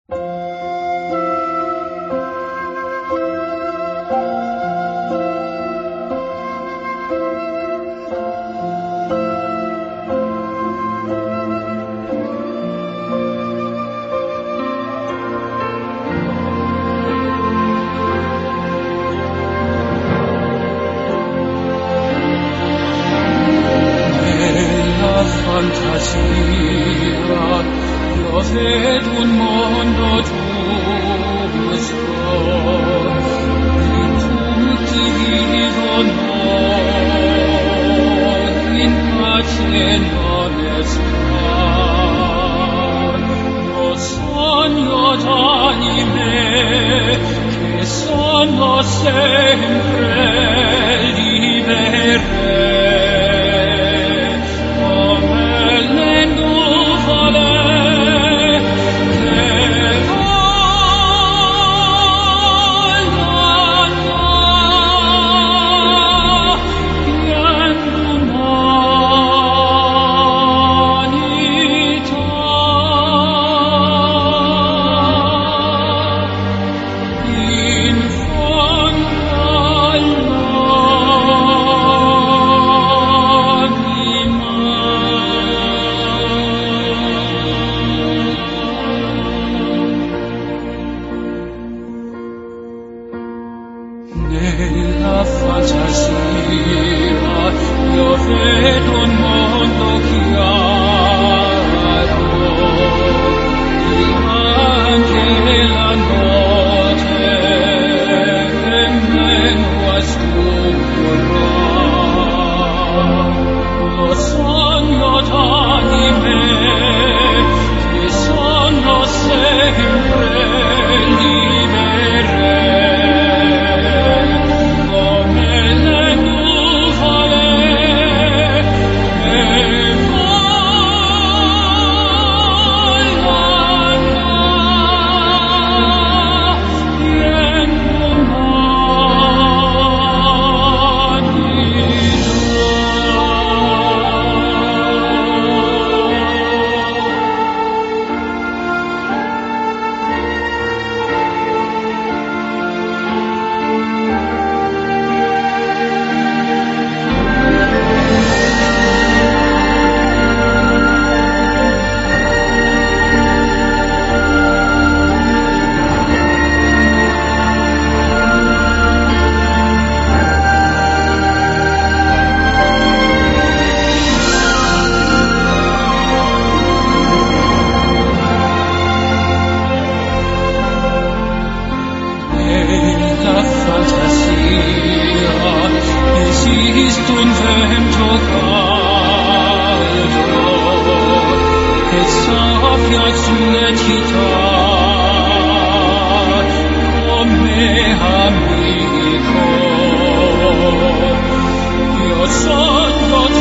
fantasia, piove d'un mondo giusto, in tutti vivono, in pace non estar. Lo sogno d'anime, che sono sempre libere, nella fantasia io vedo un mondo chiaro, anche la notte venendo a sfumare. Lo sogno d'anime che sono sempre libere. Esiste un vento caldo che soffia sulle città, come amico io sono